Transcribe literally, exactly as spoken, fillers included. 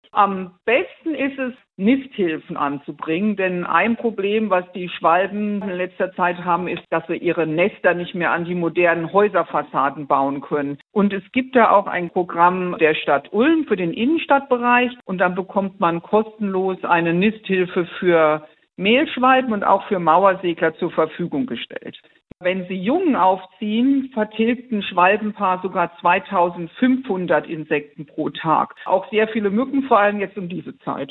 Am besten ist es, Nisthilfen anzubringen, denn ein Problem, was die Schwalben in letzter Zeit haben, ist, dass sie ihre Nester nicht mehr an die modernen Häuserfassaden bauen können. Und es gibt da auch ein Programm der Stadt Ulm für den Innenstadtbereich und dann bekommt man kostenlos eine Nisthilfe für Mehlschwalben und auch für Mauersegler zur Verfügung gestellt. Wenn sie Jungen aufziehen, vertilgt ein Schwalbenpaar sogar zweitausendfünfhundert Insekten pro Tag. Auch sehr viele Mücken, vor allem jetzt um diese Zeit.